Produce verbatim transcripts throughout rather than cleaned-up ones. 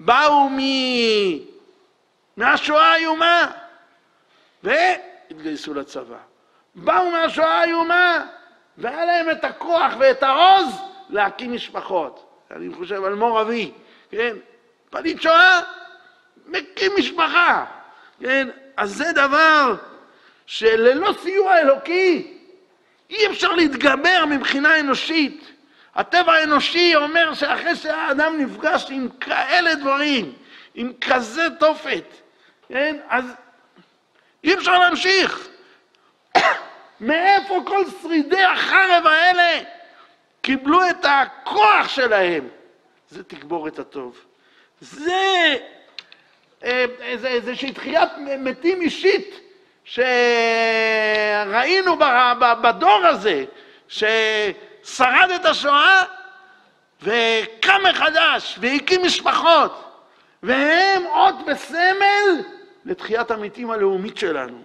באו מ... מהשואה האיומה והתגייסו לצבא. באו מהשואה האיומה והיה להם את הכוח ואת העוז להקים משפחות. אני חושב על מור אבי, כן? פליט שואה, מקים משפחה, כן? אז זה דבר שללא סיוע אלוקי אי אפשר להתגבר מבחינה אנושית. הטבע האנושי אומר שאחרי שהאדם נפגש עם כאלה דברים, עם כזה תופת, כן? אז אי אפשר להמשיך. מאיפה כל שרידי החרב האלה קיבלו את הכוח שלהם? זה תגבורת הטוב. זה, זה, זה שתחיית מתים אישית שראינו בדור הזה, ששרד את השואה וקם מחדש והקים משפחות, והם אות וסמל לתחיית המתים הלאומית שלנו.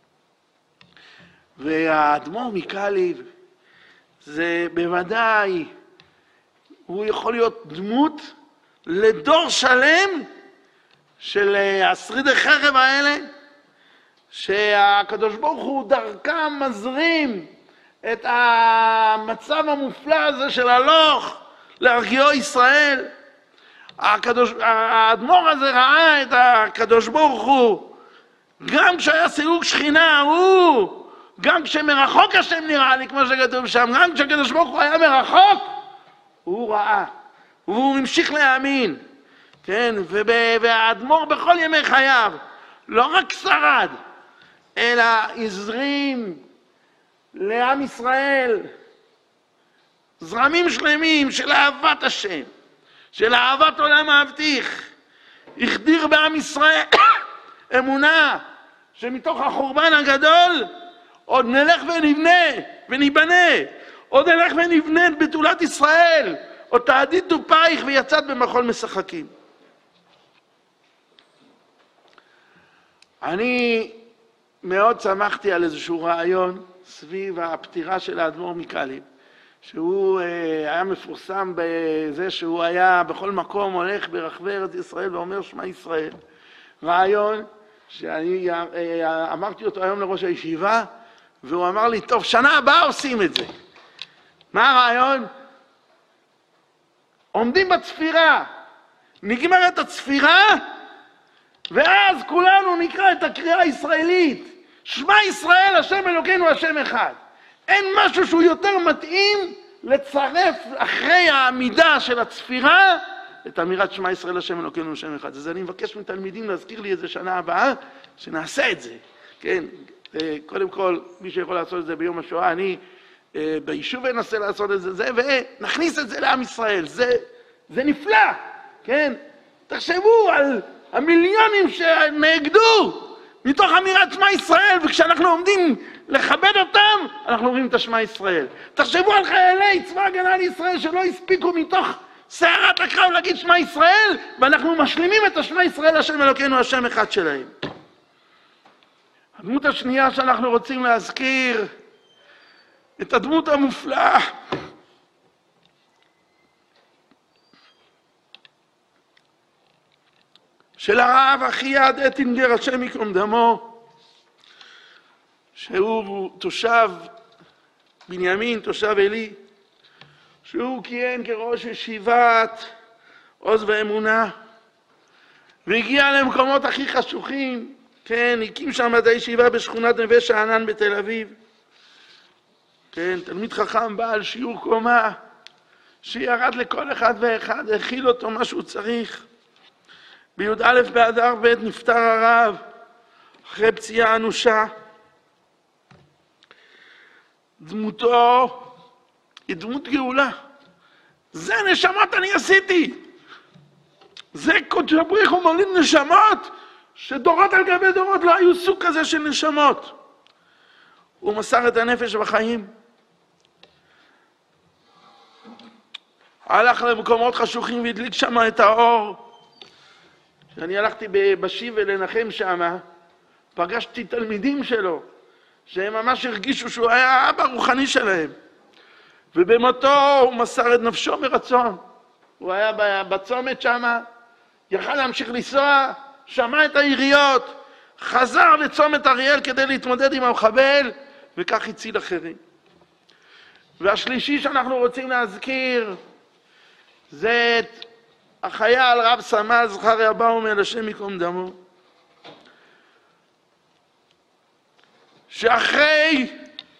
והאדמו"ר מקאליב זה בוודאי, הוא יכול להיות דמות לדור שלם של השרידי חרב האלה, שהקדוש ברוך הוא דרכם מזרים את המצב המופלא הזה של הלוך להרגיעו ישראל. הקדוש, האדמו"ר הזה ראה את הקדוש ברוך הוא גם כשהיה סילוק שכינה, הוא גם כשמרחוק השם נראה לי, כמו שכתוב שם, גם כשהקדוש ברוך הוא היה מרחוק, הוא ראה, והוא המשיך להאמין, כן? והאדמו"ר בכל ימי חייו, לא רק שרד, אלא הזרים לעם ישראל זרמים שלמים של אהבת השם, של אהבת עולם האבטיח, החדיר בעם ישראל אמונה שמתוך החורבן הגדול עוד נלך ונבנה וניבנה, עוד נלך ונבנה את בתולת ישראל, עוד תעדית תופייך ויצאת במחול משחקים. אני מאוד שמחתי על איזשהו רעיון סביב הפטירה של האדמו"ר מקאליב, שהוא היה מפורסם בזה שהוא היה בכל מקום הולך ברחבי ארץ ישראל ואומר שמע ישראל. רעיון שאני אמרתי אותו היום לראש הישיבה, והוא אמר לי, טוב, שנה הבאה עושים את זה. מה הרעיון? עומדים בצפירה, נגמרת הצפירה, ואז כולנו נקרא את הקריאה הישראלית. שמע ישראל, השם אלוקינו, השם אחד. אין משהו שהוא יותר מתאים לצרף אחרי העמידה של הצפירה את אמירת שמע ישראל, השם אלוקינו, השם אחד. אז אני מבקש מתלמידים להזכיר לי איזה שנה הבאה, שנעשה את זה. כן, קודם כל, מי שיכול לעשות את זה ביום השואה, אני ביישוב אנסה לעשות את זה, זה, ונכניס את זה לעם ישראל. זה, זה נפלא, כן? תחשבו על המיליונים שנאגדו מתוך אמירת שמע ישראל, וכשאנחנו עומדים לכבד אותם, אנחנו אומרים את השמע ישראל. תחשבו על חיילי צבא הגנה לישראל שלא הספיקו מתוך סערת הקרב להגיד שמע ישראל, ואנחנו משלימים את השמע ישראל, השם אלוקינו, השם אחד שלהם. הדמות השנייה שאנחנו רוצים להזכיר, את הדמות המופלאה של הרב אחיעד אטינגר, השם יקום דמו, שהוא תושב בנימין, תושב עלי, שהוא כיהן כראש ישיבת עוז ואמונה, והגיע למקומות הכי חשוכים, כן, הקים שם את הישיבה בשכונת נווה שאנן בתל אביב, כן, תלמיד חכם בעל שיעור קומה, שירד לכל אחד ואחד, הכיל אותו מה שהוא צריך. בי"א באדר ב' נפטר הרב, אחרי פציעה אנושה. דמותו היא דמות גאולה. זה נשמות אני עשיתי. זה קודש הבריך הוא מוליד נשמות, שדורות על גבי דורות לא היו סוג כזה של נשמות. הוא מסר את הנפש בחיים. הלך למקומות חשוכים והדליק שם את האור. כשאני הלכתי בשיבה לנחם שם, פגשתי תלמידים שלו, שהם ממש הרגישו שהוא היה האבא הרוחני שלהם. ובמותו הוא מסר את נפשו מרצון. הוא היה בצומת שם, יכל להמשיך לנסוע, שמע את העיריות, חזר לצומת אריאל כדי להתמודד עם המחבל, וכך הציל אחרים. והשלישי שאנחנו רוצים להזכיר, זה את החייל רב סמל זכריה באומל, השם ייקום דמו, שאחרי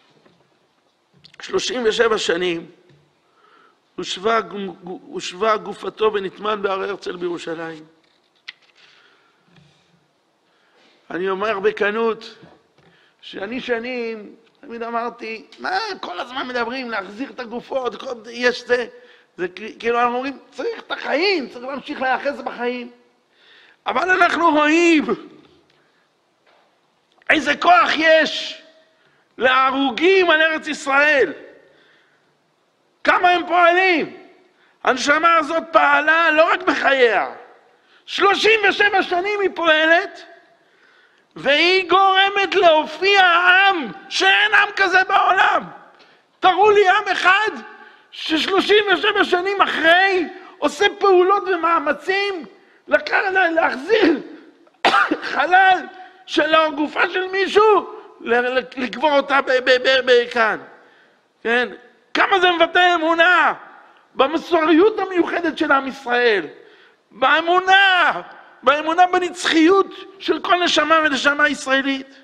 שלושים ושבע שנים הושבה, הושבה גופתו ונטמן בהר הרצל בירושלים. אני אומר בכנות שאני שנים תמיד אמרתי, מה כל הזמן מדברים להחזיר את הגופות, יש זה, זה כאילו אנחנו אומרים צריך את החיים, צריך להמשיך להיאחז בחיים, אבל אנחנו רואים איזה כוח יש להרוגים על ארץ ישראל, כמה הם פועלים. הנשמה הזאת פעלה לא רק בחייה, שלושים ושבע שנים היא פועלת, והיא גורמת להופיע עם שאין עם כזה בעולם. תראו לי עם אחד ששלושים ושבע שנים אחרי עושה פעולות ומאמצים להחזיר חלל של הגופה של מישהו, לקבור אותה כאן. כן? כמה זה מבטא אמונה במסוריות המיוחדת של עם ישראל, באמונה, באמונה בנצחיות של כל נשמה ונשמה ישראלית.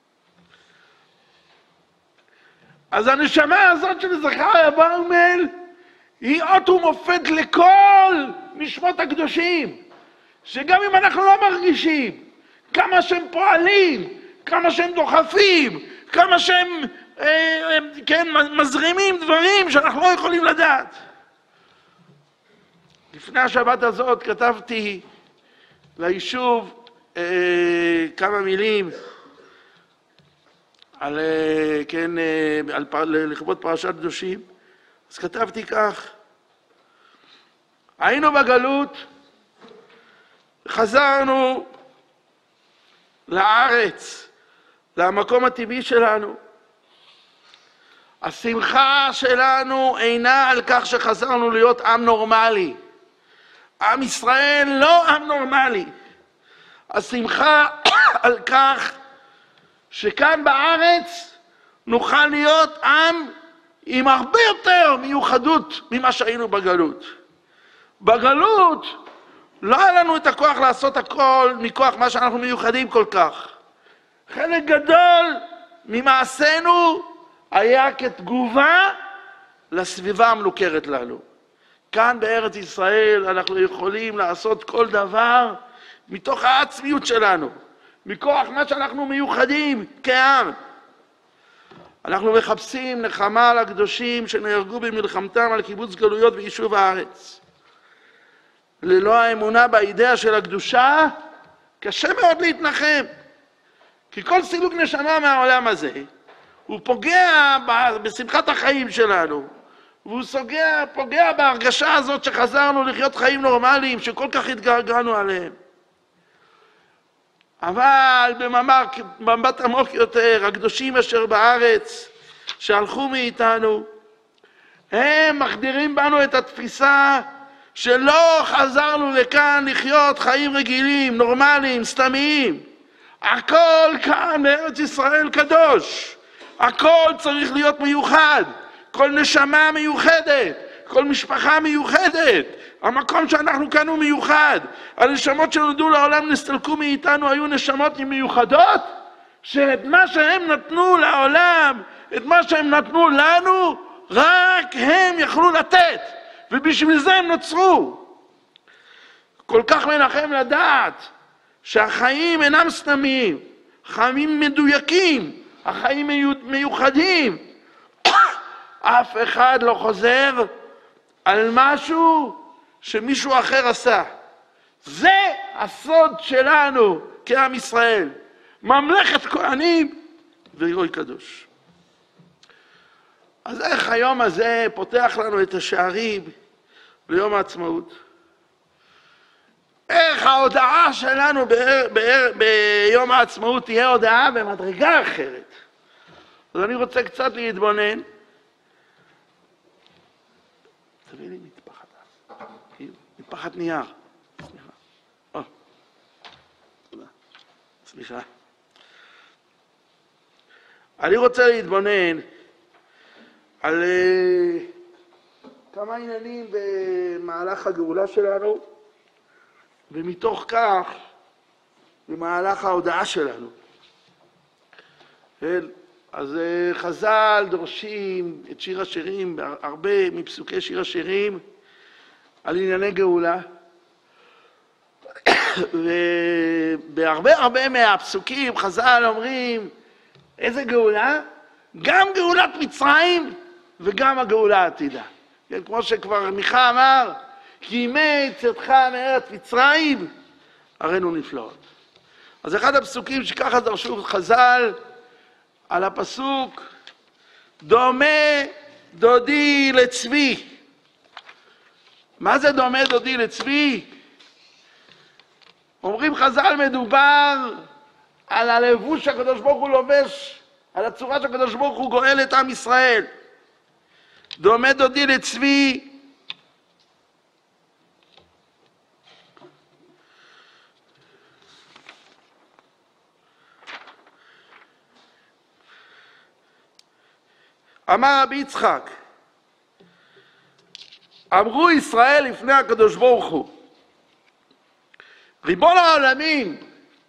אז הנשמה הזאת של זכריה באומל היא אות ומופת לכל נשמות הקדושים, שגם אם אנחנו לא מרגישים כמה שהם פועלים, כמה שהם דוחפים, כמה שהם אה, כן, מזרימים דברים שאנחנו לא יכולים לדעת. לפני השבת הזאת כתבתי ליישוב אה, כמה מילים על, אה, כן, אה, על פר, לכבוד פרשת קדושים. אז כתבתי כך: היינו בגלות, חזרנו לארץ, למקום הטבעי שלנו. השמחה שלנו אינה על כך שחזרנו להיות עם נורמלי. עם ישראל לא עם נורמלי. השמחה על כך שכאן בארץ נוכל להיות עם עם הרבה יותר מיוחדות ממה שהיינו בגלות. בגלות לא היה לנו את הכוח לעשות הכל מכוח מה שאנחנו מיוחדים כל כך. חלק גדול ממעשינו היה כתגובה לסביבה המלוכרת לנו. כאן בארץ ישראל אנחנו יכולים לעשות כל דבר מתוך העצמיות שלנו, מכוח מה שאנחנו מיוחדים כעם. אנחנו מחפשים נחמה על הקדושים שנהרגו במלחמתם על קיבוץ גלויות ויישוב הארץ. ללא האמונה באידאה של הקדושה קשה מאוד להתנחם, כי כל סילוק נשמה מהעולם הזה הוא פוגע בשמחת החיים שלנו, והוא סוגע, פוגע בהרגשה הזאת שחזרנו לחיות חיים נורמליים שכל כך התגעגענו עליהם. אבל במבט עמוק יותר, הקדושים אשר בארץ שהלכו מאיתנו, הם מחדירים בנו את התפיסה שלא חזרנו לכאן לחיות חיים רגילים, נורמליים, סתמיים. הכל כאן בארץ ישראל קדוש, הכל צריך להיות מיוחד, כל נשמה מיוחדת, כל משפחה מיוחדת, המקום שאנחנו כאן הוא מיוחד. הנשמות שנולדו לעולם נסתלקו מאיתנו היו נשמות מיוחדות, שאת מה שהם נתנו לעולם, את מה שהם נתנו לנו, רק הם יכלו לתת, ובשביל זה הם נוצרו. כל כך מנחם לדעת שהחיים אינם סתמיים, חיים מדויקים, החיים מיוחדים. אף אחד לא חוזר על משהו שמישהו אחר עשה. זה הסוד שלנו כעם ישראל, ממלכת כהנים וגוי קדוש. אז איך היום הזה פותח לנו את השערים ליום העצמאות? איך ההודעה שלנו בער, בער, ביום העצמאות תהיה הודעה במדרגה אחרת? אז אני רוצה קצת להתבונן. תביא לי מטפחת, מטפחת נייר. סליחה. סליחה. אני רוצה להתבונן על uh, כמה עניינים במהלך הגאולה שלנו, ומתוך כך במהלך ההודעה שלנו. כן? אז uh, חז"ל דורשים את שיר השירים, הרבה מפסוקי שיר השירים, על ענייני גאולה. ובהרבה הרבה מהפסוקים חז"ל אומרים איזה גאולה? גם גאולת מצרים וגם הגאולה העתידה. כן, כמו שכבר מיכה אמר, כי ימי צאתך מארץ מצרים הראינו נפלאות. אז אחד הפסוקים שככה דרשו חז"ל על הפסוק, דומה דודי לצבי. מה זה דומה דודי לצבי? אומרים חז"ל, מדובר על הלבוש שהקדוש ברוך הוא לובש, על הצורה שהקדוש ברוך הוא גואל את עם ישראל. דומה דודי לצבי, אמר רבי יצחק, אמרו ישראל לפני הקדוש ברוך הוא, ריבון העולמים,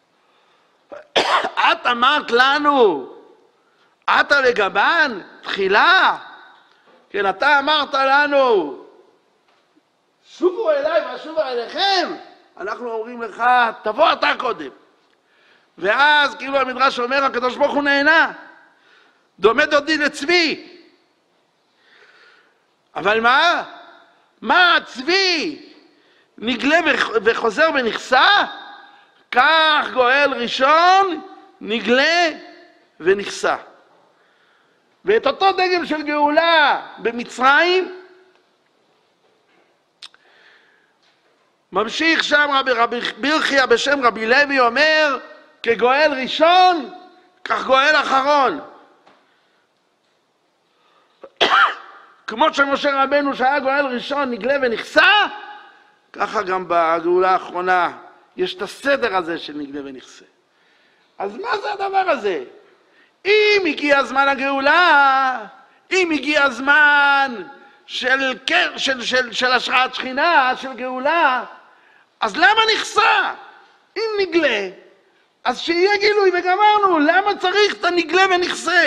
את אמרת לנו, את לגבן תחילה, כן, אתה אמרת לנו, שובו אליי ואשובו אליכם, אנחנו אומרים לך, תבוא אתה קודם. ואז כאילו המדרש אומר, הקדוש ברוך הוא נהנה, דומה דודי לצבי. אבל מה? מה הצבי? נגלה וחוזר ונכסה? כך גואל ראשון נגלה ונכסה. ואת אותו דגם של גאולה במצרים ממשיך שם רבי, רבי ברכיה בשם רבי לוי אומר, כגואל ראשון כך גואל אחרון. כמו שמשה רבנו שהיה גואל ראשון נגלה ונכסה, ככה גם בגאולה האחרונה יש את הסדר הזה של נגלה ונכסה. אז מה זה הדבר הזה? אם הגיע זמן הגאולה, אם הגיע הזמן של, של, של, של השראת שכינה, של גאולה, אז למה נכסה? אם נגלה, אז שיהיה גילוי וגמרנו, למה צריך את הנגלה ונכסה?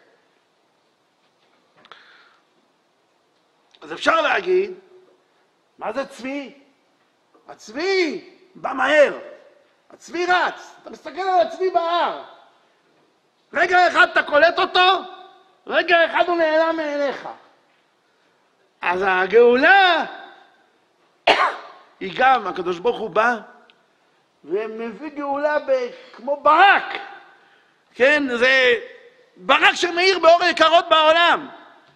אז אפשר להגיד, מה זה צבי? הצבי בא מהר, הצבי רץ, אתה מסתכל על הצבי בהר, רגע אחד אתה קולט אותו, רגע אחד הוא נעלם מעיניך. אז הגאולה היא גם, הקדוש ברוך הוא בא ומביא גאולה כמו ברק, כן, זה ברק שמאיר באור יקרות בעולם.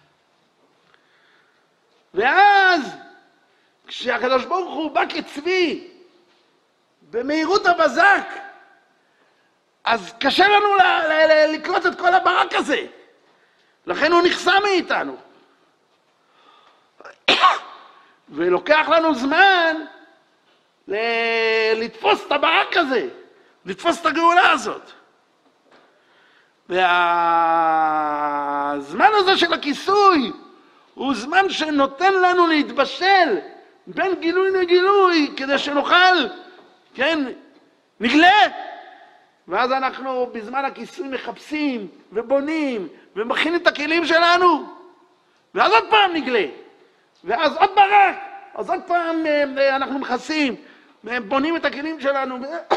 ואז כשהקדוש ברוך הוא בא כצבי במהירות הבזק, אז קשה לנו ל- ל- ל- לקלוט את כל הברק הזה, לכן הוא נכסה מאיתנו. ולוקח לנו זמן ל- לתפוס את הברק הזה, לתפוס את הגאולה הזאת. והזמן הזה של הכיסוי הוא זמן שנותן לנו להתבשל בין גילוי לגילוי, כדי שנוכל, כן, נגלה. ואז אנחנו בזמן הכיסוי מחפשים ובונים ומכינים את הכלים שלנו, ואז עוד פעם נגלה, ואז עוד ברק, אז עוד פעם אנחנו מכסים, בונים את הכלים שלנו,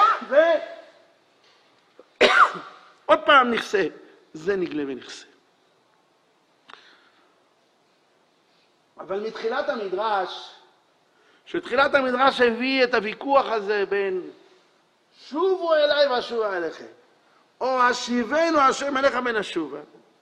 ועוד פעם נכסה. זה נגלה ונכסה. אבל מתחילת המדרש, שתחילת המדרש הביא את הוויכוח הזה בין שובו אליי ואשובה אליכם, או השיבנו השם אליך ונשובה.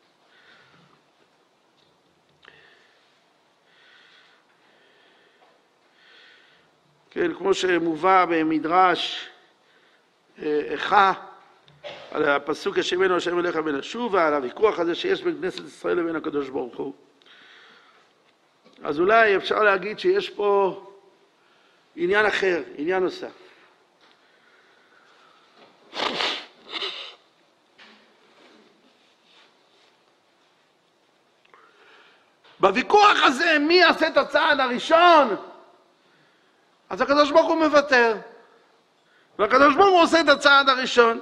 כן, כמו שמובא במדרש איכה, על הפסוק השיבנו השם אליך ונשובה, על הוויכוח הזה שיש בין כנסת ישראל לבין הקדוש ברוך הוא. אז אולי אפשר להגיד שיש פה עניין אחר, עניין נוסף. בוויכוח הזה מי יעשה את הצעד הראשון, אז הקדוש ברוך הוא מוותר. והקדוש ברוך הוא עושה את הצעד הראשון.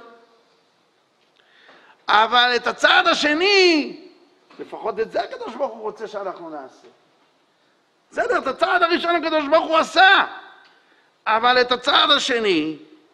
אבל את הצעד השני, לפחות את זה הקדוש ברוך הוא רוצה שאנחנו נעשה. בסדר, את הצעד הראשון הקדוש ברוך הוא עשה, אבל את הצעד השני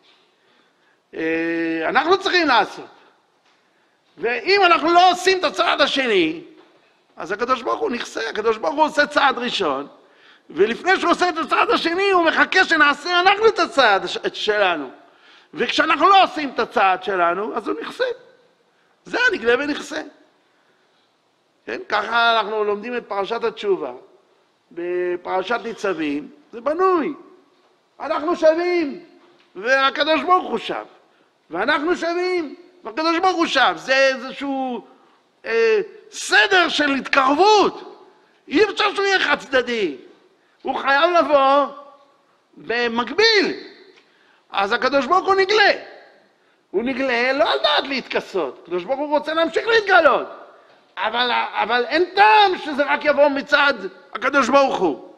אנחנו צריכים לעשות. ואם אנחנו לא עושים את הצעד השני, אז הקדוש ברוך הוא נכסה, הקדוש ברוך הוא עושה צעד ראשון, ולפני שהוא עושה את הצעד השני, הוא מחכה שנעשה אנחנו את הצעד שלנו. וכשאנחנו לא עושים את הצעד שלנו, אז הוא נכסה. זה נגלה ונכסה. כן? ככה אנחנו לומדים את פרשת התשובה. בפרשת ניצבים, זה בנוי. אנחנו שווים, והקדוש ברוך הוא שב. ואנחנו שווים, והקדוש ברוך הוא שב. זה איזשהו אה, סדר של התקרבות. אי אפשר שהוא יהיה חד צדדי. הוא חייב לבוא במקביל. אז הקדוש ברוך הוא נגלה. הוא נגלה לא על דעת להתכסות. הקדוש ברוך הוא רוצה להמשיך להתגלות. אבל, אבל אין טעם שזה רק יבוא מצד הקדוש ברוך הוא.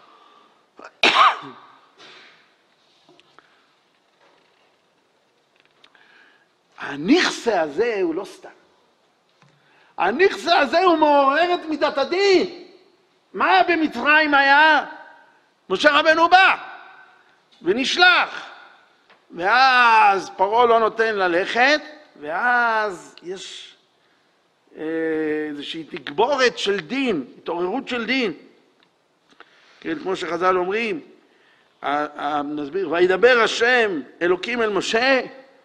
הנכסה הזה הוא לא סתם. הנכסה הזה הוא מעורר את מידת הדין. מה במצרים היה? משה רבנו בא ונשלח. ואז פרעה לא נותן ללכת, ואז יש איזושהי תגבורת של דין, התעוררות של דין. כן, כמו שחז"ל אומרים, נסביר, וידבר השם אלוקים אל משה,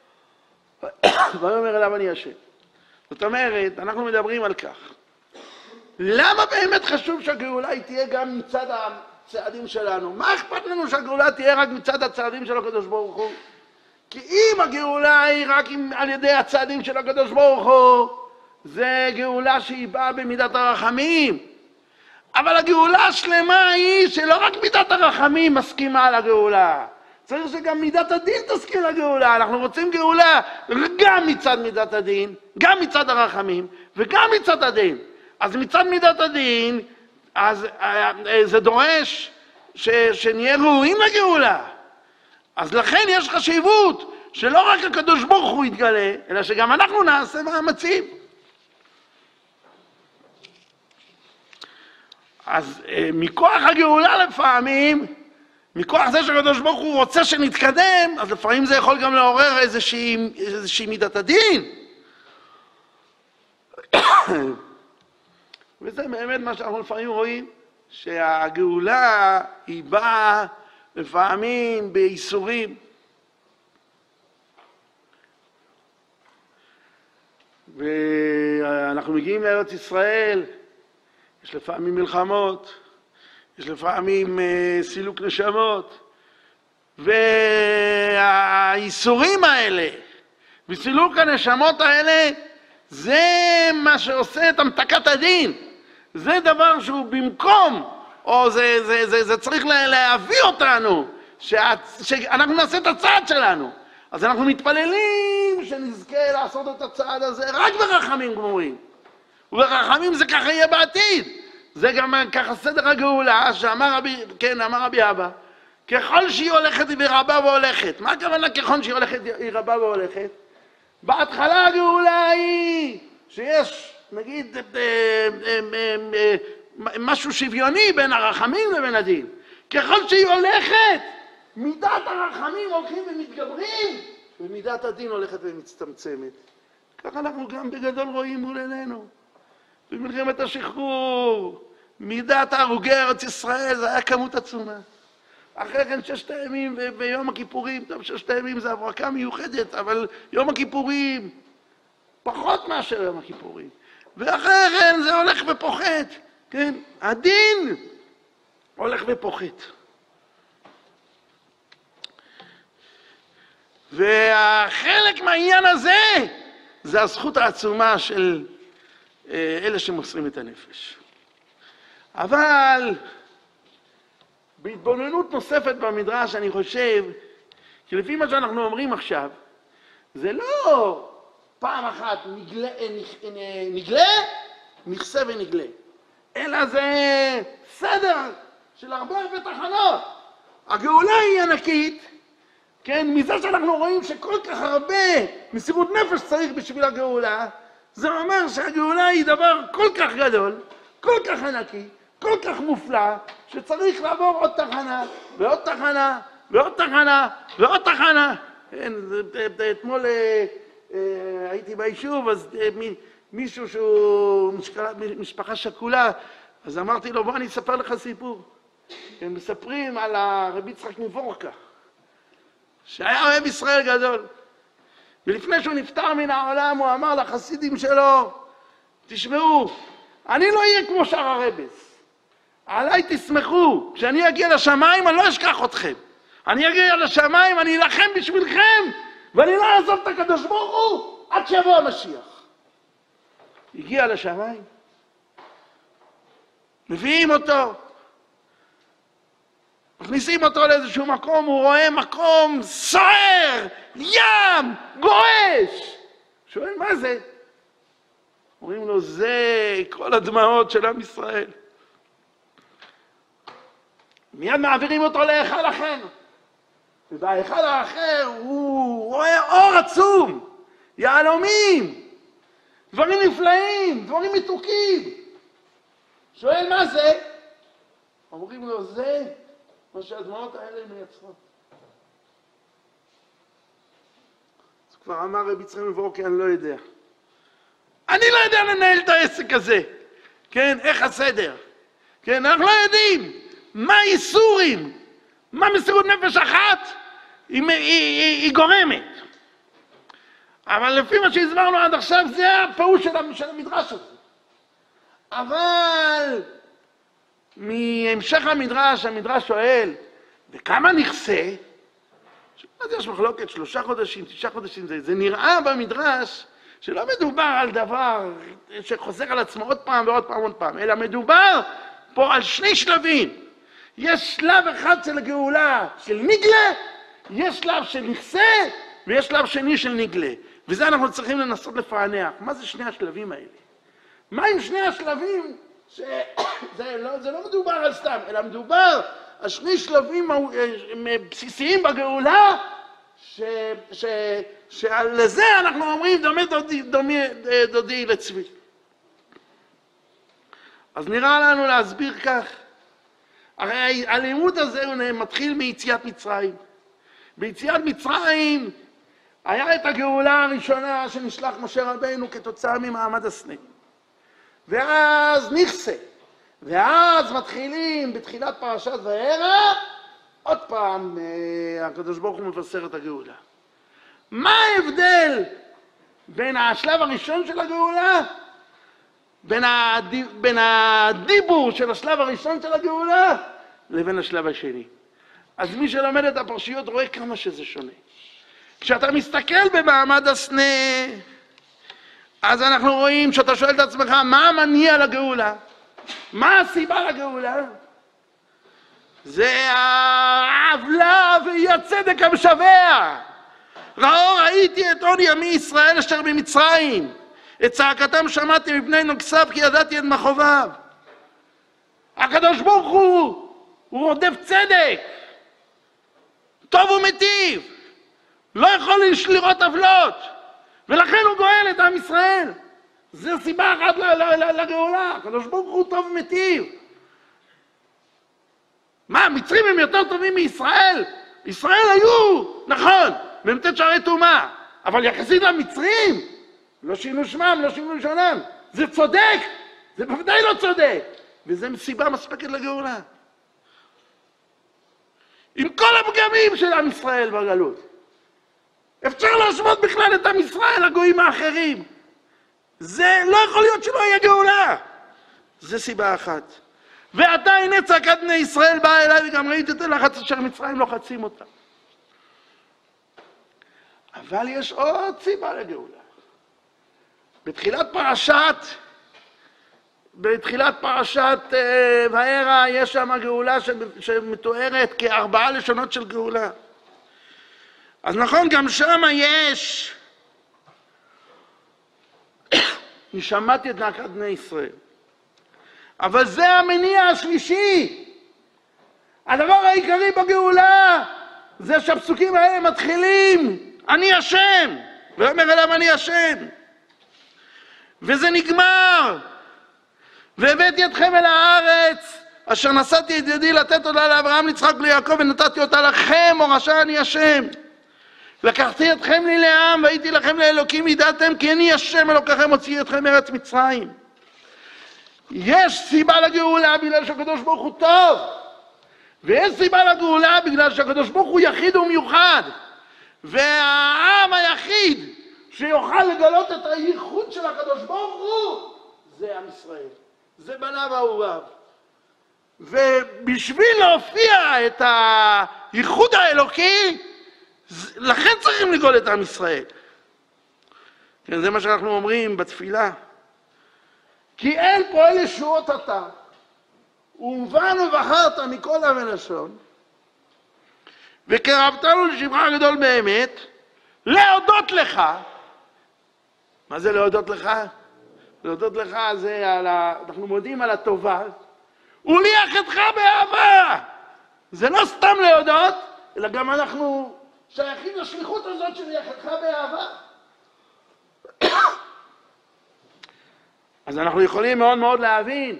ויאמר אליו אני השם. זאת אומרת, אנחנו מדברים על כך. למה באמת חשוב שהגאולה היא תהיה גם מצד הצעדים שלנו? מה אכפת לנו שהגאולה תהיה רק מצד הצעדים של הקדוש ברוך הוא? כי אם הגאולה היא רק על ידי הצעדים של הקדוש ברוך הוא, זה גאולה שהיא באה במידת הרחמים. אבל הגאולה השלמה היא שלא רק מידת הרחמים מסכימה לגאולה. צריך שגם מידת הדין תסכים לגאולה. אנחנו רוצים גאולה גם מצד מידת הדין, גם מצד הרחמים, וגם מצד הדין. אז מצד מידת הדין, אז זה דורש ש, שנהיה ראויים לגאולה. אז לכן יש חשיבות שלא רק הקדוש ברוך הוא יתגלה, אלא שגם אנחנו נעשה מאמצים. אז מכוח הגאולה לפעמים, מכוח זה שהקדוש ברוך הוא רוצה שנתקדם, אז לפעמים זה יכול גם לעורר איזושהי, איזושהי מידת הדין. וזה באמת מה שאנחנו לפעמים רואים, שהגאולה היא באה לפעמים בייסורים. ואנחנו מגיעים לארץ ישראל, יש לפעמים מלחמות, יש לפעמים סילוק נשמות, והייסורים האלה, וסילוק הנשמות האלה, זה מה שעושה את המתקת הדין. זה דבר שהוא במקום, או זה, זה, זה, זה צריך להביא אותנו, שאת, שאנחנו נעשה את הצעד שלנו. אז אנחנו מתפללים שנזכה לעשות את הצעד הזה רק ברחמים גמורים. וברחמים זה ככה יהיה בעתיד. זה גם ככה סדר הגאולה, שאמר רבי, כן, אמר רבי אבא, ככל שהיא הולכת היא רבה והולכת. מה הכוונה ככל שהיא הולכת היא רבה והולכת? בהתחלה הגאולה היא שיש, נגיד, משהו שוויוני בין הרחמים לבין הדין. ככל שהיא הולכת, מידת הרחמים הולכים ומתגברים, ומידת הדין הולכת ומצטמצמת. ככה אנחנו גם בגדול רואים מול עינינו. במלחמת השחרור, מידת הרוגי ארץ ישראל, זה היה כמות עצומה. אחרי כן ששת הימים ויום הכיפורים, טוב, ששת הימים זה הברקה מיוחדת, אבל יום הכיפורים פחות מאשר יום הכיפורים. ואחרי כן זה הולך ופוחת, כן? הדין הולך ופוחת. והחלק מהעניין הזה, זה הזכות העצומה של אלה שמוסרים את הנפש. אבל בהתבוננות נוספת במדרש, אני חושב, שלפי מה שאנחנו אומרים עכשיו, זה לא פעם אחת נגלה, נגלה נכסה ונגלה, אלא זה סדר של הרבה הרבה תחנות. הגאולה היא ענקית, כן, מזה שאנחנו רואים שכל כך הרבה מסירות נפש צריך בשביל הגאולה, זה אומר שהגאולה היא דבר כל כך גדול, כל כך ענקי, כל כך מופלא, שצריך לעבור עוד תחנה, ועוד תחנה, ועוד תחנה, ועוד תחנה. כן, אתמול הייתי ביישוב, אז מישהו שהוא משפחה שכולה, אז אמרתי לו, בוא אני אספר לך סיפור. הם מספרים על הרבי יצחק מוורקה, שהיה רב ישראל גדול. ולפני שהוא נפטר מן העולם, הוא אמר לחסידים שלו, תשמעו, אני לא אהיה כמו שאר הרבס. עליי תשמחו, כשאני אגיע לשמיים אני לא אשכח אתכם. אני אגיע לשמיים, אני אלחם בשבילכם, ואני לא אעזוב את הקדוש ברוך הוא עד שיבוא המשיח. הגיע לשמיים, מביאים אותו, מכניסים אותו לאיזשהו מקום, הוא רואה מקום סוער, ים, גועש. שואל, מה זה? אומרים לו, זה כל הדמעות של עם ישראל. מיד מעבירים אותו להיכל אחר. ובהיכל האחר הוא רואה אור עצום, יהלומים, דברים נפלאים, דברים מתוקים. שואל, מה זה? אומרים לו, זה מה שהדמעות האלה מייצרות. אז כבר אמר רבי יצחק מוורקה, אני לא יודע. אני לא יודע לנהל את העסק הזה. כן, איך הסדר? כן, אנחנו לא יודעים מה איסורים, מה מסירות נפש אחת היא, היא, היא, היא גורמת. אבל לפי מה שהסברנו עד עכשיו, זה הפירוש של המדרש הזה. אבל מהמשך המדרש, המדרש שואל, וכמה נכסה? אז יש מחלוקת, שלושה חודשים, תשעה חודשים, זה, זה נראה במדרש שלא מדובר על דבר שחוזר על עצמו עוד פעם ועוד פעם ועוד פעם, אלא מדובר פה על שני שלבים. יש שלב אחד של הגאולה של נגלה, יש שלב של נכסה, ויש שלב שני של נגלה. וזה אנחנו צריכים לנסות לפענח. מה זה שני השלבים האלה? מה עם שני השלבים? שזה לא, זה לא מדובר על סתם, אלא מדובר על שני שלבים בסיסיים בגאולה, ש, ש, שעל זה אנחנו אומרים דומה דודי, דומה דודי לצבי. אז נראה לנו להסביר כך. הרי הלימוד הזה הוא מתחיל מיציאת מצרים. ביציאת מצרים היה את הגאולה הראשונה שנשלח משה רבינו כתוצאה ממעמד הסנה. ואז נכסה. ואז מתחילים בתחילת פרשת וירא, עוד פעם הקדוש ברוך הוא מבשר את הגאולה. מה ההבדל בין השלב הראשון של הגאולה, בין, הדי, בין הדיבור של השלב הראשון של הגאולה, לבין השלב השני? אז מי שלומד את הפרשיות רואה כמה שזה שונה. כשאתה מסתכל במעמד הסנה, אז אנחנו רואים שאתה שואל את עצמך, מה המניע לגאולה? מה הסיבה לגאולה? זה העוולה ואי הצדק המשווע. ראו ראיתי את עוני עמי ישראל אשר במצרים, את צעקתם שמעתי מבני נוגסיו כי ידעתי את מכאוביו. הקדוש ברוך הוא, הוא רודף צדק, טוב ומיטיב, לא יכול לראות עוולות, ולכן הוא גואל את עם ישראל. זו סיבה אחת לגאולה. הקדוש ברוך הוא טוב ומיטיב. מה, המצרים הם יותר טובים מישראל? ישראל היו, נכון, במתת שערי טומאה, אבל יחסית למצרים, לא שינו שמם, לא שינו לשונם. זה צודק, זה בוודאי לא צודק. וזה סיבה מספקת לגאולה. עם כל הפגמים של עם ישראל בגלות. אפשר להשוות בכלל את עם ישראל לגויים האחרים. זה לא יכול להיות שלא יהיה גאולה. זה סיבה אחת. ועתה הנה צעקת בני ישראל באה אליי וגם ראיתי את הלחץ אשר מצרים לוחצים אותה. אבל יש עוד סיבה לגאולה. בתחילת פרשת, בתחילת פרשת אה, וירא יש שם גאולה שמתוארת כארבעה לשונות של גאולה. אז נכון, גם שם יש, שמעתי את נאקת בני ישראל. אבל זה המניע השלישי. הדבר העיקרי בגאולה זה שהפסוקים האלה מתחילים, אני השם, ואומר אליו אני השם. וזה נגמר. והבאתי אתכם אל הארץ, אשר נשאתי את ידי לתת אותה לאברהם, ליצחק וליעקב, ונתתי אותה לכם, מורשה אני השם. לקחתי אתכם לי לעם, והייתי לכם לאלוקים, ידעתם כי אני השם אלוקיכם, הוציא אתכם מארץ מצרים. יש סיבה לגאולה בגלל שהקדוש ברוך הוא טוב, ויש סיבה לגאולה בגלל שהקדוש ברוך הוא יחיד ומיוחד, והעם היחיד שיוכל לגלות את הייחוד של הקדוש ברוך הוא זה עם ישראל, זה בניו אהוביו. ובשביל להופיע את הייחוד האלוקי, לכן צריכים לגאול את עם ישראל. כן, זה מה שאנחנו אומרים בתפילה. כי אין פועל ישועות אתה, ובאנו ובחרת מכל עם ולשון, וקרבתנו לשמך הגדול באמת, להודות לך. מה זה להודות לך? להודות לך זה, על ה... אנחנו מודים על הטובה, וליחדך באהבה. זה לא סתם להודות, אלא גם אנחנו שייכים לשליחות הזאת של ליחדך באהבה. אז אנחנו יכולים מאוד מאוד להבין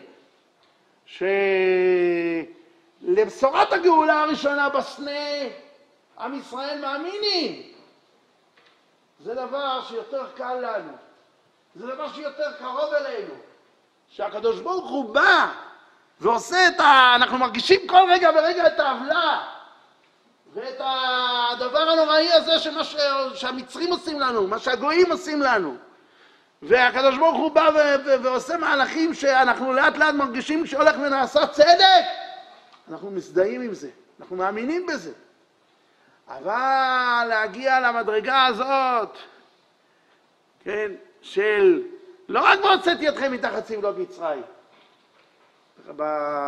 שלבשורת הגאולה הראשונה בסנה עם ישראל מאמינים. זה דבר שיותר קל לנו, זה דבר שיותר קרוב אלינו, שהקדוש ברוך הוא בא ועושה את ה... אנחנו מרגישים כל רגע ורגע את העוולה ואת הדבר הנוראי הזה שמה ש... שהמצרים עושים לנו, מה שהגויים עושים לנו, והקדוש ברוך הוא בא ו... ו... ועושה מהלכים שאנחנו לאט לאט מרגישים שהולך ונעשה צדק. אנחנו מזדהים עם זה, אנחנו מאמינים בזה. אבל להגיע למדרגה הזאת, כן, של לא רק והוצאתי אתכם מתחת סבלות מצרים. ב...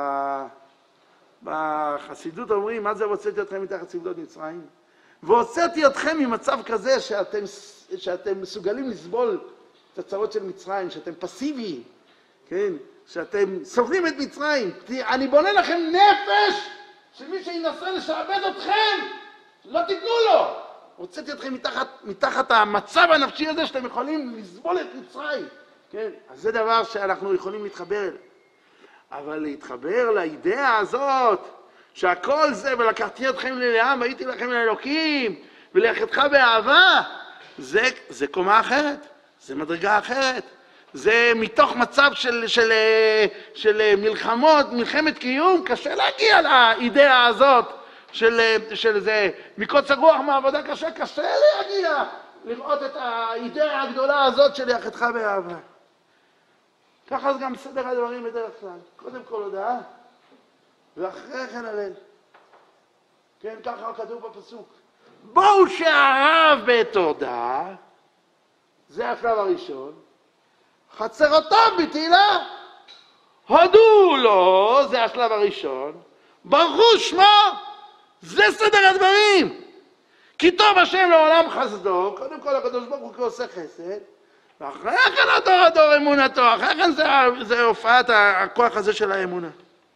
בחסידות אומרים, מה זה והוצאתי אתכם מתחת סבלות מצרים? והוצאתי אתכם ממצב כזה שאתם, שאתם מסוגלים לסבול את הצרות של מצרים, שאתם פסיביים, כן, שאתם סובלים את מצרים. אני בונה לכם נפש שמי שינסה לשעבד אתכם, לא תיתנו לו. הוצאתי אתכם מתחת, מתחת המצב הנפשי הזה שאתם יכולים לסבול את מצרים. כן, אז זה דבר שאנחנו יכולים להתחבר אליו. אבל להתחבר לאידאה הזאת, שהכל זה, ולקחתי אתכם לעם, והייתי לכם לאלוקים, וליחדך באהבה, זה, זה קומה אחרת, זה מדרגה אחרת. זה מתוך מצב של, של, של מלחמות, מלחמת קיום, קשה להגיע לאידאה הזאת, של, של זה, מקוצר רוח מעבודה קשה, קשה להגיע, לראות את האידאה הגדולה הזאת של ליחדך באהבה. ככה זה גם סדר הדברים בדרך כלל. קודם כל הודעה, ואחרי כן הלל. כן, ככה כתוב בפסוק. בואו שעריו בעת הודעה, זה השלב הראשון. חצרותיו בתהילה, הודו לו, זה השלב הראשון. ברכו שמו, זה סדר הדברים. כי טוב השם לעולם חסדו, קודם כל הקדוש ברוך הוא כעושה חסד, ואחרי כן הדור הדור אמונתו, אחרי כן זה, זה הופעת הכוח הזה של האמונה.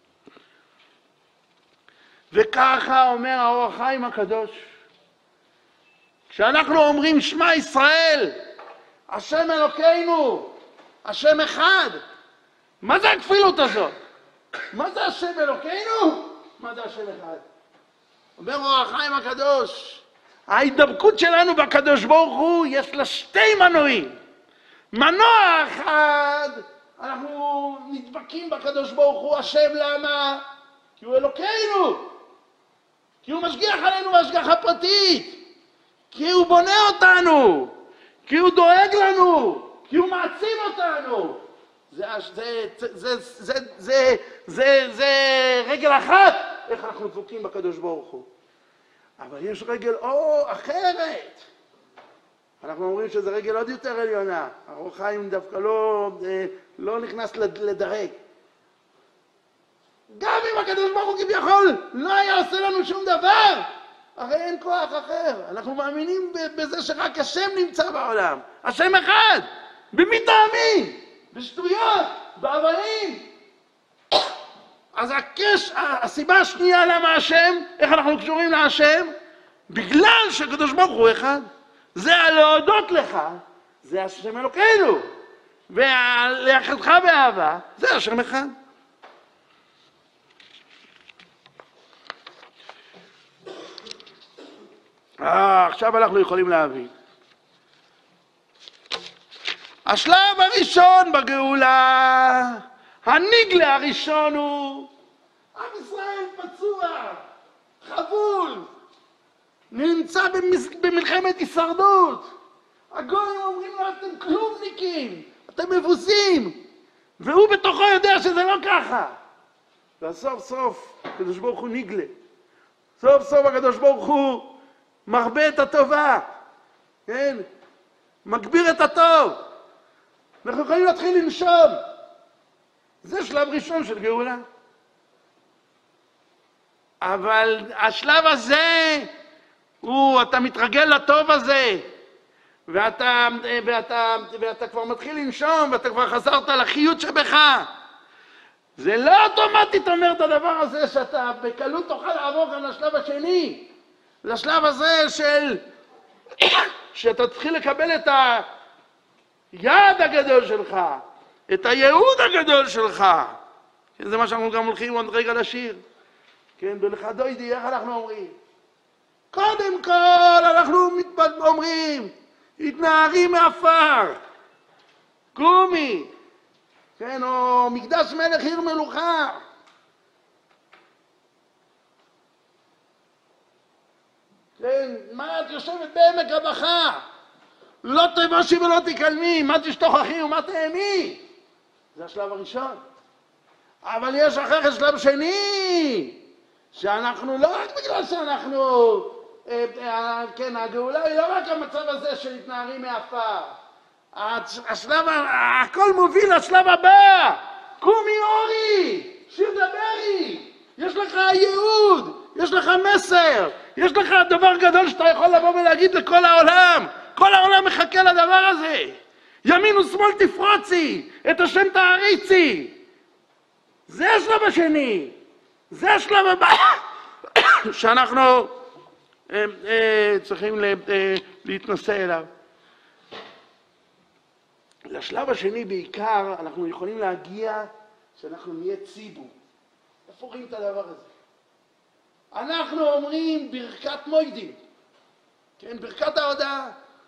וככה אומר האור החיים הקדוש, כשאנחנו אומרים שמע ישראל, השם אלוקינו, השם אחד, מה זה הכפילות הזאת? מה זה השם אלוקינו? מה זה השם אחד? אומר האור החיים הקדוש, ההידבקות שלנו בקדוש ברוך הוא יש לה שתי מנועים. מנוע אחד, אנחנו נדבקים בקדוש ברוך הוא, השם למה? כי הוא אלוקינו, כי הוא משגיח עלינו בהשגחה פרטית, כי הוא בונה אותנו, כי הוא דואג לנו, כי הוא מעצים אותנו. זה, זה, זה, זה, זה, זה, זה רגל אחת, איך אנחנו דבקים בקדוש ברוך הוא. אבל יש רגל או אחרת. אנחנו אומרים שזה רגל עוד יותר עליונה. האור החיים דווקא לא, לא נכנס לדרג. גם אם הקדוש ברוך הוא כביכול לא היה עושה לנו שום דבר, הרי אין כוח אחר. אנחנו מאמינים בזה שרק השם נמצא בעולם. השם אחד. במי תאמין? בשטויות, בהבלים. אז הקש, הסיבה השנייה למה השם, איך אנחנו קשורים להשם? בגלל שהקדוש ברוך הוא אחד. זה הלהודות לך, זה השם אלוקינו. ולאחדך באהבה, זה השם אחד. אה, עכשיו אנחנו יכולים להבין. השלב הראשון בגאולה, הנגלה הראשון הוא עם ישראל פצוע, חבול, נמצא במלחמת הישרדות. הגויים אומרים לו, אתם כלומניקים, אתם מבוזים, והוא בתוכו יודע שזה לא ככה. וסוף סוף הקדוש ברוך הוא נגלה. סוף סוף הקדוש ברוך הוא מרבה את הטובה, כן? מגביר את הטוב. אנחנו יכולים להתחיל לנשום. זה שלב ראשון של גאולה. אבל השלב הזה, הוא, אתה מתרגל לטוב הזה, ואתה, ואתה, ואתה כבר מתחיל לנשום, ואתה כבר חזרת לחיות שבך. זה לא אוטומטית אומר את הדבר הזה, שאתה בקלות תוכל לעבור גם לשלב השני. לשלב הזה של, שאתה תתחיל לקבל את היעד הגדול שלך, את הייעוד הגדול שלך. זה מה שאנחנו גם הולכים עוד רגע לשיר. כן, בלך דוידי, איך אנחנו אומרים? קודם כל אנחנו אומרים, התנערי מעפר, קומי, כן, או מקדש מלך עיר מלוכה. כן, מה את יושבת בעמק הבכה? לא תבושי ולא תקלמי, מה תשתוכחי ומה תאמי? זה השלב הראשון. אבל יש אחר כך שלב שני, שאנחנו לא רק בגלל שאנחנו, אה, אה, כן, הגאולה היא לא רק המצב הזה של התנערים מעפר. השלב, הכל מוביל לשלב הבא. קומי אורי, שיר דברי, יש לך ייעוד, יש לך מסר, יש לך דבר גדול שאתה יכול לבוא ולהגיד לכל העולם. כל העולם מחכה לדבר הזה. ימין ושמאל תפרוצי, את השם תעריצי. זה השלב השני. זה השלב הבא שאנחנו אה, אה, צריכים לה, אה, להתנסה אליו. לשלב השני בעיקר אנחנו יכולים להגיע שאנחנו נהיה ציבור. איפה רואים את הדבר הזה? אנחנו אומרים ברכת מוידים, כן, ברכת ההודעה,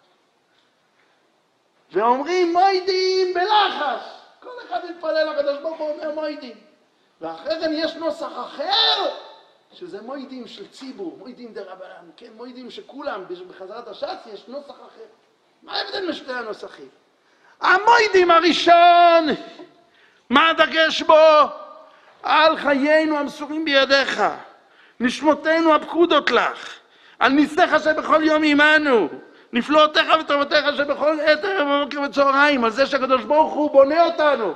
ואומרים מוידים בלחש. כל אחד מתפלל לקדוש ברוך הוא אומר מוידים. ואחרי כן יש נוסח אחר, שזה מוידים של ציבור, מוידים דרבנן, כן, מוידים שכולם, בחזרת הש"ס יש נוסח אחר. מה ההבדל משתי הנוסחים? המוידים הראשון, מה הדגש בו? על חיינו המסורים בידיך, נשמותינו הפקודות לך, על ניסיך שבכל יום עמנו, נפלאותיך וטובותיך שבכל עת ערב ובוקר וצהריים, על זה שהקדוש ברוך הוא בונה אותנו.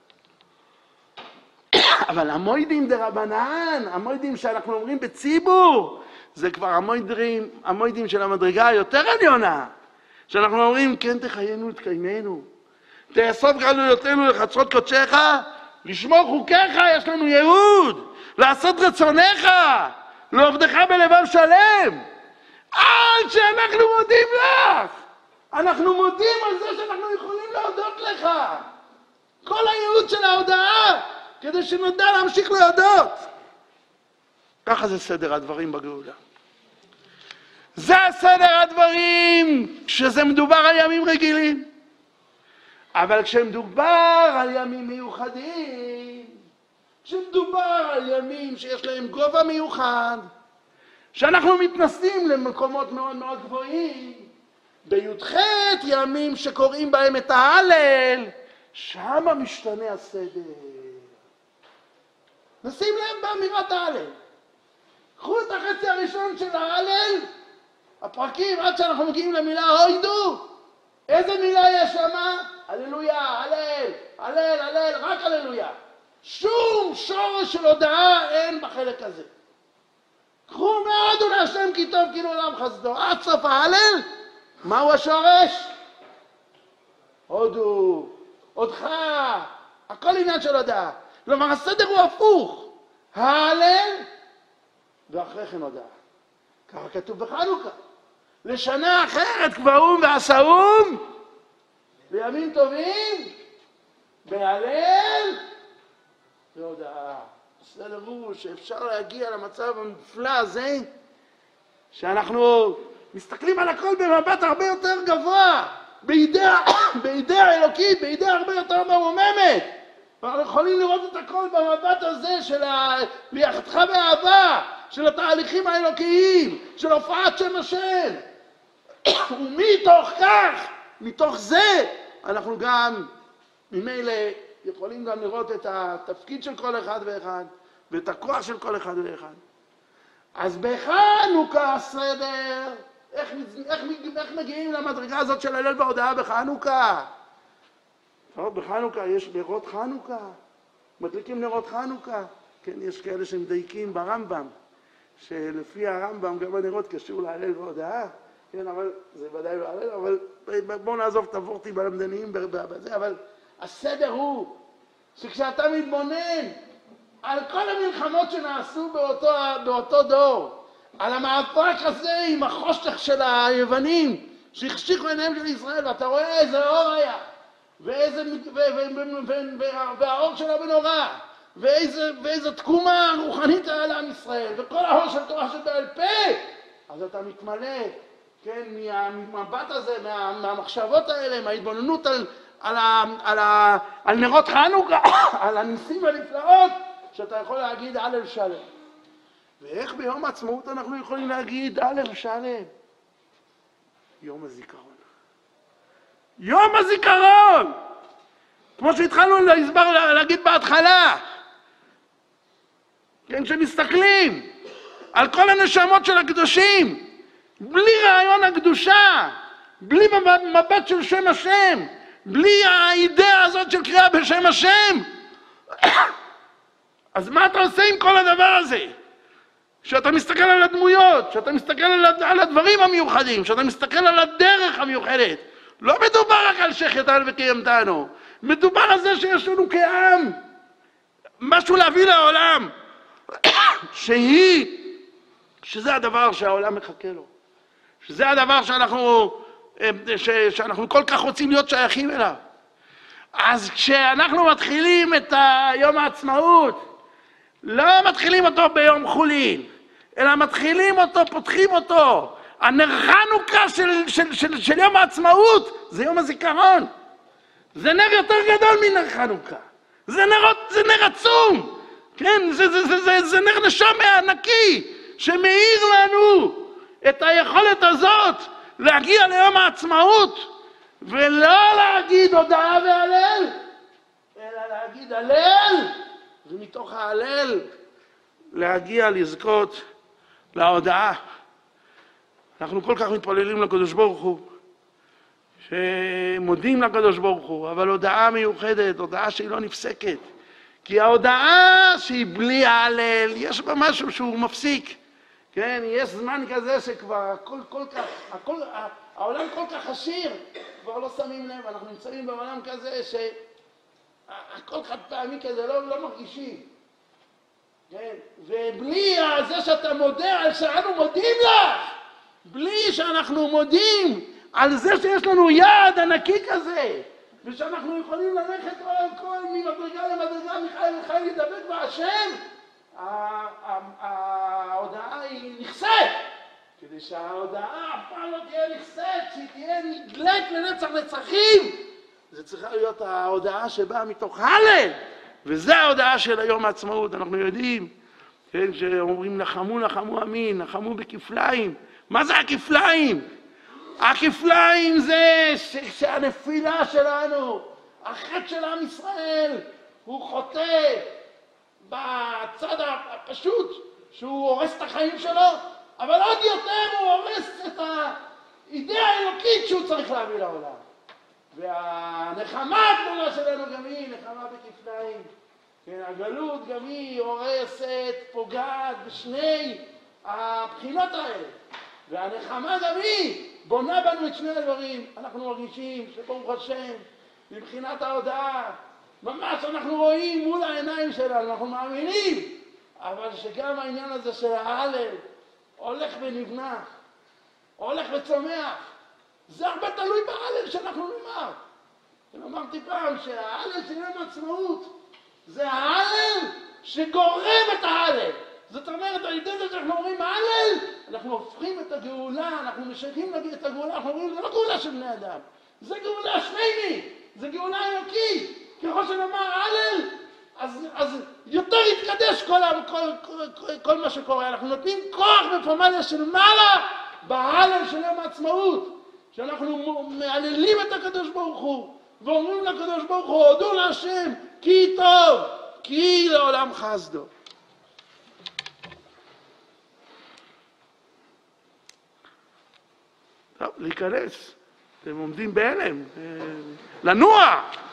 אבל המוידים דרבנן, המוידים שאנחנו אומרים בציבור, זה כבר המוידים, המוידים של המדרגה היותר עליונה, שאנחנו אומרים, כן תחיינו ותקיימנו, תאסוף גלויותינו לחצרות קודשך, לשמור חוקיך, יש לנו ייעוד, לעשות רצונך, לעובדך בלבב שלם. עד שאנחנו מודים לך, אנחנו מודים על זה שאנחנו יכולים להודות לך. כל הייעוד של ההודעה, כדי שנדע להמשיך להודות. ככה זה סדר הדברים בגאולה. זה סדר הדברים כשזה מדובר על ימים רגילים. אבל כשמדובר על ימים מיוחדים, כשמדובר על ימים שיש להם גובה מיוחד, שאנחנו מתנסים למקומות מאוד מאוד גבוהים, בי"ח ימים שקוראים בהם את ההלל, שם משתנה הסדר. נשים להם באמירת ההלל. קחו את החצי הראשון של ההלל, הפרקים עד שאנחנו מגיעים למילה הוידו. איזה מילה יש שמה? הללויה, הלל, הלל, הלל, רק הללויה. שום שורש של הודעה אין בחלק הזה. קחו מאוד ולהשם כי טוב כאילו עולם חסדו. עד סוף ההלל, מהו השורש? הודו, הודך, הכל עניין של הודעה. כלומר, הסדר הוא הפוך. ההלל, ואחרי כן הודעה. ככה כתוב בחנוכה. לשנה אחרת קבעום ועשאום, בימים טובים, בהלל והודעה. בסדר הוא שאפשר להגיע למצב המופלא הזה, שאנחנו מסתכלים על הכל במבט הרבה יותר גבוה, בידיעה, בידיעה אלוקית, בידיעה הרבה יותר מרוממת. אנחנו יכולים לראות את הכל במבט הזה של ה... ביחדך באהבה, של התהליכים האלוקיים, של הופעת שם השם. ומתוך כך, מתוך זה, אנחנו גם ממילא יכולים גם לראות את התפקיד של כל אחד ואחד, ואת הכוח של כל אחד ואחד. אז בחנוכה הסדר, איך, איך, איך מגיעים למדרגה הזאת של הלל והודעה בחנוכה? טוב, בחנוכה יש נרות חנוכה, מדליקים נרות חנוכה. כן, יש כאלה שמדייקים ברמב"ם, שלפי הרמב"ם גם הנרות קשור להלל והודעה. כן, אבל זה ודאי לא הלל, אבל בואו נעזוב את הוורטים הלמדניים בזה, אבל הסדר הוא שכשאתה מתבונן על כל המלחמות שנעשו באותו, באותו דור, על המאבק הזה עם החושך של היוונים שהחשיכו עיניהם של ישראל, ואתה רואה איזה אור היה, ואיזה, ו, ו, ו, ו, ו, והאור של המנורה, ואיזה, ואיזה תקומה רוחנית היה לעם ישראל, וכל האור של תורה שבעל פה, אז אתה מתמלא, כן, מהמבט הזה, מה, מהמחשבות האלה, מההתבוננות על, על, ה, על, ה, על נרות חנוכה, על הניסים והנפלאות, שאתה יכול להגיד הלל שלם. ואיך ביום העצמאות אנחנו יכולים להגיד הלל שלם? יום הזיכרון. יום הזיכרון! כמו שהתחלנו להסבר, להגיד בהתחלה. כן, שמסתכלים על כל הנשמות של הקדושים, בלי רעיון הקדושה, בלי מבט של שם השם, בלי האידאה הזאת של קריאה בשם השם, אז מה אתה עושה עם כל הדבר הזה? שאתה מסתכל על הדמויות, שאתה מסתכל על הדברים המיוחדים, שאתה מסתכל על הדרך המיוחדת. לא מדובר רק על שחייתנו וקיימתנו, מדובר על זה שיש לנו כעם משהו להביא לעולם, שהיא, שזה הדבר שהעולם מחכה לו, שזה הדבר שאנחנו, ש, שאנחנו כל כך רוצים להיות שייכים אליו. אז כשאנחנו מתחילים את יום העצמאות, לא מתחילים אותו ביום חולין, אלא מתחילים אותו, פותחים אותו. הנר חנוכה של, של, של, של יום העצמאות זה יום הזיכרון. זה נר יותר גדול מנר חנוכה. זה נר, זה נר עצום. כן, זה, זה, זה, זה, זה נר נשמה ענקי שמאיר לנו את היכולת הזאת להגיע ליום העצמאות ולא להגיד הודעה והלל, אלא להגיד הלל, ומתוך ההלל להגיע לזכות להודעה. אנחנו כל כך מתפללים לקדוש ברוך הוא, שמודים לקדוש ברוך הוא, אבל הודעה מיוחדת, הודעה שהיא לא נפסקת. כי ההודעה שהיא בלי ההלל, יש בה משהו שהוא מפסיק. כן, יש זמן כזה שכבר הכל כל כך, הכל, העולם כל כך עשיר, כבר לא שמים לב, אנחנו נמצאים בעולם כזה שהכל חד פעמי כזה, לא, לא מרגישים. כן, ובלי זה שאתה מודה על שאנו מודים לך, בלי שאנחנו מודים על זה שיש לנו יד ענקי כזה, ושאנחנו יכולים ללכת על כל ממדרגה למדרגה, מיכאל מיכאל ידבק בהשם, ההודעה היא נכסית, כדי שההודעה אף פעם לא תהיה נכסית, שהיא תהיה נגלית לנצח נצחים. זה צריכה להיות ההודעה שבאה מתוך הלל, וזה ההודעה של היום העצמאות. אנחנו יודעים, כן, שאומרים נחמו נחמו אמין, נחמו בכפליים. מה זה הכפליים? הכפליים זה שהנפילה שלנו, החטא של עם ישראל, הוא חוטא בצד הפשוט, שהוא הורס את החיים שלו, אבל עוד יותר הוא הורס את האידאה האלוקית שהוא צריך להביא לעולם. והנחמה הגדולה שלנו גם היא נחמה בכפליים. כן, הגלות גם היא הורסת, פוגעת בשני הבחינות האלה. והנחמה גם היא בונה בנו את שני הדברים. אנחנו מרגישים שברוך השם, מבחינת ההודעה, ממש אנחנו רואים מול העיניים שלנו, אנחנו מאמינים. אבל שגם העניין הזה של ההלל הולך ונבנח, הולך וצומח. זה הרבה תלוי בהלל שאנחנו נאמר. אמרתי פעם שההלל של יום העצמאות זה ההלל שגורם את ההלל. זאת אומרת, על ידי זה שאנחנו אומרים ההלל, אנחנו הופכים את הגאולה, אנחנו משייכים את הגאולה, אנחנו אומרים, זה לא גאולה של בני אדם, זה גאולה שמימי, זה גאולה אלוקית. ככל שנאמר ההלל, אז, אז יותר יתקדש כל, כל, כל, כל, כל מה שקורה. אנחנו נותנים כוח בפמליה של מעלה בהלל של יום העצמאות, שאנחנו מעללים את הקדוש ברוך הוא, ואומרים לקדוש ברוך הוא, הודו להשם, כי טוב, כי לעולם חסדו. טוב, להיכנס, אתם עומדים בהלם, לנוע.